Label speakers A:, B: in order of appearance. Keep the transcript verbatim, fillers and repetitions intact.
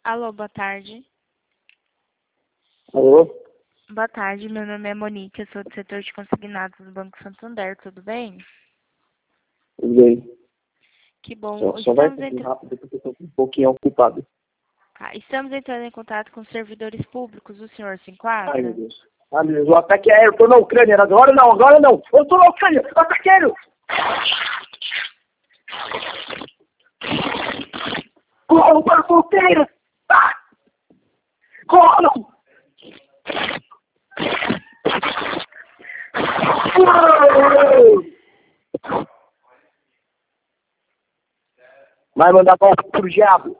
A: Alô, boa tarde.
B: Alô?
A: Boa tarde, meu nome é Monique, eu sou do setor de consignados do Banco Santander, tudo bem?
B: Tudo bem.
A: Que bom.
B: Só, só vai
A: Estamos,
B: um
A: entra...
B: rápido porque eu estou um pouquinho ocupado.
A: ah, estamos entrando em contato com servidores públicos, o senhor se
B: Ai, meu
A: enquadra?
B: Deus. Ai, meu Deus, o ataque aéreo, eu tô na Ucrânia, agora não, agora não. Eu tô na Ucrânia, ataque aéreo. Corram para a fronteira. Ah! Corram. Vai mandar para o diabo.